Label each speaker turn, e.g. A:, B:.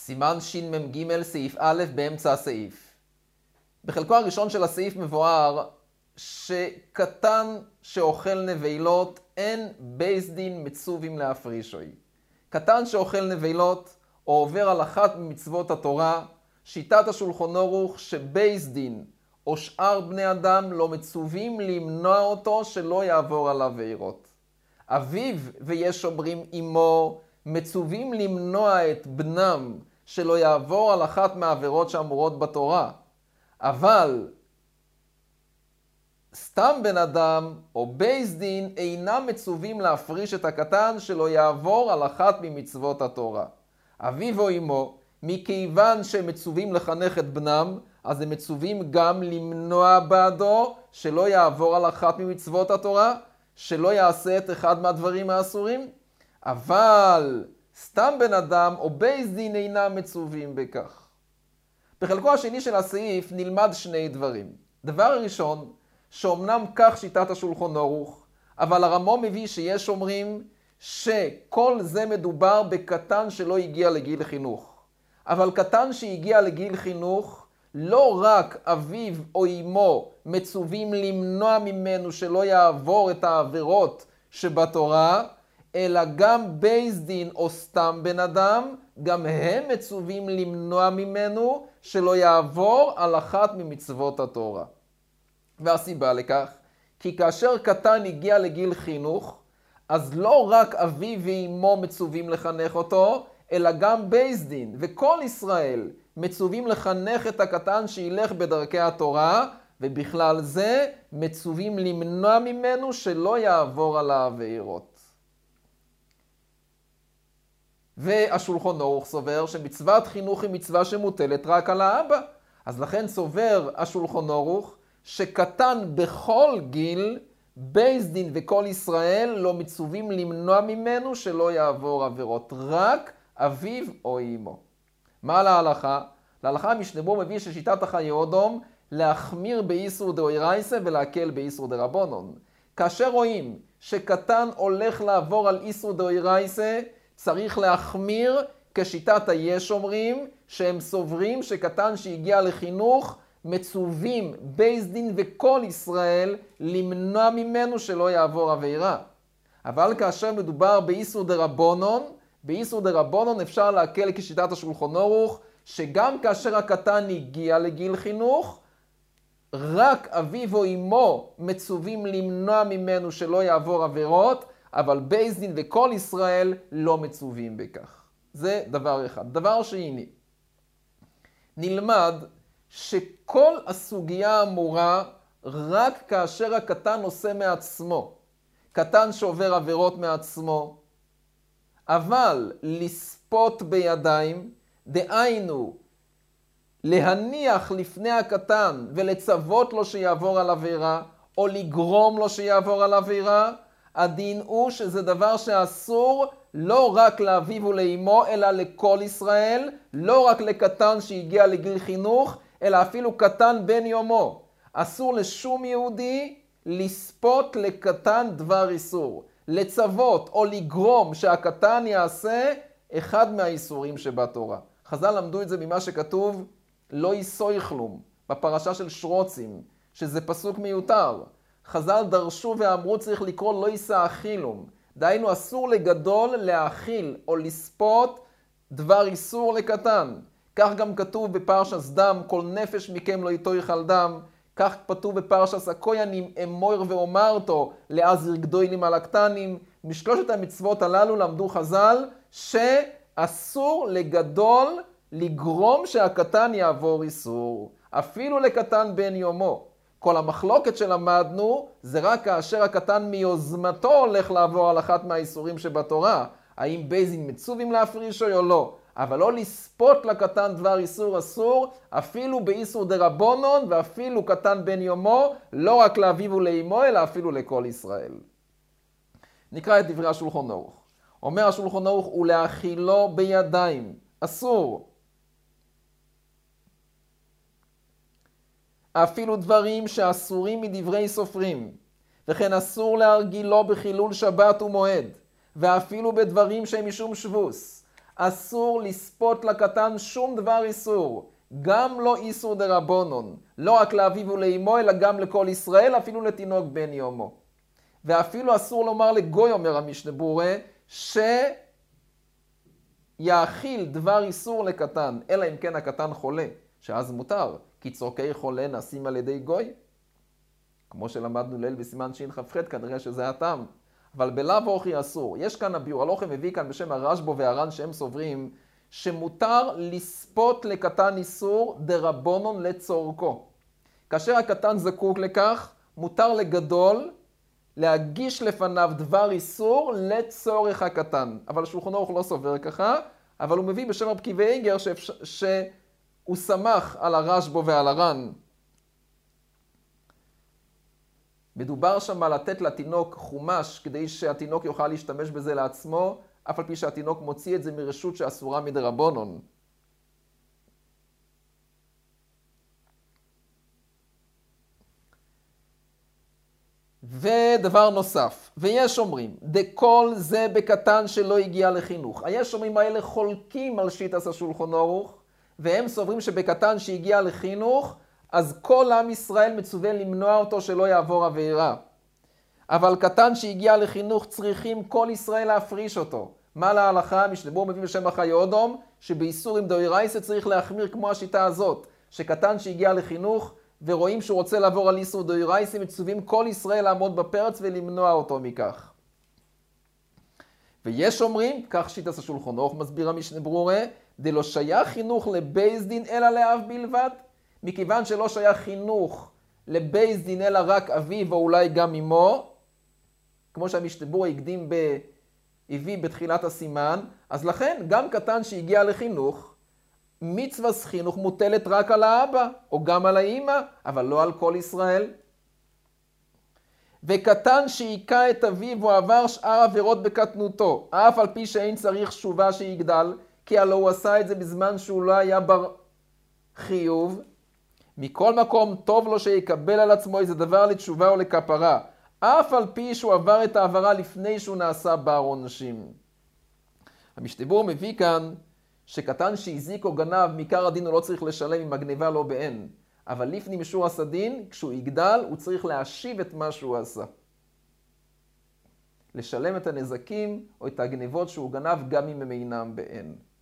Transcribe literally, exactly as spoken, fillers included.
A: סימן שמ"ג סעיף א' באמצע הסעיף. בחלקו הראשון של הסעיף מבואר שקטן שאוכל נבלות אין בייס דין מצווים להפרישוי. קטן שאוכל נבלות או עובר על אחת ממצוות התורה, שיטת השולחן ערוך שבייס דין או שאר בני אדם לא מצווים למנוע אותו שלא יעבור על עבירות. אביו ויש אומרים אמו מצווים למנוע את בנם שלא יעבור על אחת מהעבירות שאמורות בתורה. אבל סתם בן אדם או בייס דין אינם מצווים להפריש את הקטן שלא יעבור על אחת ממצוות התורה. אביו או אמו, מכיוון שהם מצווים לחנך את בנם, אז הם מצווים גם למנוע בעדו שלא יעבור על אחת ממצוות התורה, שלא יעשה את אחד מהדברים האסורים. אבל סתם בן אדם או בייס דין אינם מצווים בכך. בחלקו השני של הסעיף נלמד שני דברים. דבר הראשון, שאומנם כך שיטת השולחן ערוך, אבל הרמב"ם מביא שיש אומרים שכל זה מדובר בקטן שלא הגיע לגיל חינוך. אבל קטן שהגיע לגיל חינוך, לא רק אביו או אמו מצווים למנוע ממנו שלא יעבור את העבירות שבתורה, אלא גם בייס דין או סתם בן אדם, גם הם מצווים למנוע ממנו שלא יעבור על אחת ממצוות התורה. והסיבה לכך, כי כאשר קטן הגיע לגיל חינוך, אז לא רק אביו ואמו מצווים לחנך אותו, אלא גם בייס דין וכל ישראל מצווים לחנך את הקטן שילך בדרכי התורה, ובכלל זה מצווים למנוע ממנו שלא יעבור על העבירות. והשולחן ערוך סובר שמצוות חינוך היא מצווה שמוטלת רק על האבא. אז לכן סובר השולחן ערוך שקטן בכל גיל, בייס דין וכל ישראל לא מצווים למנוע ממנו שלא יעבור עבירות, רק אביו או אמו. מה להלכה? להלכה המשנה ברורה מביא ששיטת החיי אודום להחמיר באיסור דאורייתא ולהקל באיסור דרבנן. כאשר רואים שקטן הולך לעבור על איסור דאורייתא, צריך להחמיר, כשיטת היש אומרים שהם סוברים שקטן שהגיע לחינוך מצווים בייס דין וכל ישראל למנוע ממנו שלא יעבור עבירה. אבל כאשר מדובר באיסור דרבנן, באיסור דרבנן אפשר להקל כשיטת השולחן ערוך, שגם כאשר הקטן הגיע לגיל חינוך, רק אביו או אמו מצווים למנוע ממנו שלא יעבור עבירות, אבל בייס דין וכל ישראל לא מצווים בכך. זה דבר אחד. דבר שני, נלמד שכל הסוגיה האמורה רק כאשר הקטן עושה מעצמו. קטן שעובר עבירות מעצמו, אבל לספות בידיים, דהיינו להניח לפני הקטן ולצוות לו שיעבור על עבירה, או לגרום לו שיעבור על עבירה, הדין הוא שזה דבר שאסור לא רק לאביו ולאמו, אלא לכל ישראל, לא רק לקטן שהגיע לגיל חינוך, אלא אפילו קטן בן יומו. אסור לשום יהודי לספות לקטן דבר איסור, לצוות או לגרום שהקטן יעשה אחד מהאיסורים שבתורה. חז"ל למדו את זה ממה שכתוב לא ייסוי כלום, בפרשה של שרוצים, שזה פסוק מיותר. חז"ל דרשו ואמרו צריך לקרוא לא יישא אכילום. דהיינו אסור לגדול להאכיל או לספות דבר איסור לקטן. כך גם כתוב בפרשת דם, כל נפש מכם לא יאכל דם. כך כתוב בפרשת הכהנים, אמור ואומרתו לעזר גדולים על הקטנים. משלושת המצוות הללו למדו חז"ל שאסור לגדול לגרום שהקטן יעבור איסור, אפילו לקטן בן יומו. כל המחלוקת שלמדנו זה רק כאשר הקטן מיוזמתו הולך לעבור על אחת מהאיסורים שבתורה. האם בייס דין מצווים להפרישו או לא. אבל לא לספות לקטן דבר איסור אסור, אפילו באיסור דרבנן ואפילו קטן בן יומו, לא רק לאביו ולאמו אלא אפילו לכל ישראל. נקרא את דברי השולחן ערוך. אומר השולחן ערוך ולהאכילו בידיים. אסור. אפילו דברים שאסורים מדברי סופרים, וכן אסור להרגילו בחילול שבת ומועד, ואפילו בדברים שהם משום שבוס. אסור לספות לקטן שום דבר איסור, גם לא איסור דרבנון, לא רק לאביו ולאמו, אלא גם לכל ישראל, אפילו לתינוק בן יומו. ואפילו אסור לומר לגוי, אומר המשנה ברורה, שיאכיל דבר איסור לקטן, אלא אם כן הקטן חולה, שאז מותר, כי צורכי חולה נעשים על ידי גוי. כמו שלמדנו ליל בסימן שין ח"ח, כנראה שזה הטעם. אבל בלאו אוכי אסור. יש כאן הביאור הלוחם מביא כאן בשם הרשב"א והר"ן שהם סוברים שמותר לספות לקטן איסור דרבנון לצורכו. כאשר הקטן זקוק לכך, מותר לגדול להגיש לפניו דבר איסור לצורך הקטן. אבל שולחן ערוך לא סובר ככה, אבל הוא מביא בשם רב קיבי איגר שהוא שמח על הרשב"א ועל הר"ן. מדובר שם על לתת לתינוק חומש כדי שהתינוק יוכל להשתמש בזה לעצמו, אף על פי שהתינוק מוציא את זה מרשות שאסורה מדרבנון. ודבר נוסף, ויש אומרים, דכל זה בקטן שלא הגיע לחינוך. היש אומרים האלה חולקים על שיטת השולחן ערוך, והם סוברים שבקטן שהגיע לחינוך, אז כל עם ישראל מצווה למנוע אותו שלא יעבור עבירה. אבל קטן שהגיע לחינוך צריכים כל ישראל להפריש אותו. מה להלכה? משנה ברורה מביא בשם החיי אדום, שבאיסור עם דאורייתא צריך להחמיר כמו השיטה הזאת, שקטן שהגיע לחינוך ורואים שהוא רוצה לעבור על איסור דאורייתא, מצווים כל ישראל לעמוד בפרץ ולמנוע אותו מכך. ויש אומרים, כך שיטת השולחן ערוך מסביר המשנה ברורה, דלא שייך חינוך לבייס דין אלא לאב בלבד. מכיוון שלא שייך חינוך לבייס דין אלא רק אביו או אולי גם אמו, כמו שהמשנה ברורה הקדים הביא בתחילת הסימן, אז לכן גם קטן שהגיע לחינוך, מצוות חינוך מוטלת רק על האבא או גם על האמא, אבל לא על כל ישראל. וקטן שהיכה את אביו ועבר שאר עבירות בקטנותו, אף על פי שאין צריך תשובה שיגדל, כי הלא הוא עשה את זה בזמן שהוא לא היה בר חיוב, מכל מקום טוב לו שיקבל על עצמו איזה דבר לתשובה או לכפרה, אף על פי שהוא עבר את העברה לפני שהוא נעשה בר עונשים. המשנה ברורה מביא כאן שקטן שהזיק או גנב, מעיקר הדין הוא לא צריך לשלם אם הגניבה לא באין. אבל לפנים משורת הדין, כשהוא יגדל, הוא צריך להשיב את מה שהוא עשה. לשלם את הנזקים או את הגניבות שהוא גנב גם אם הם אינם באין.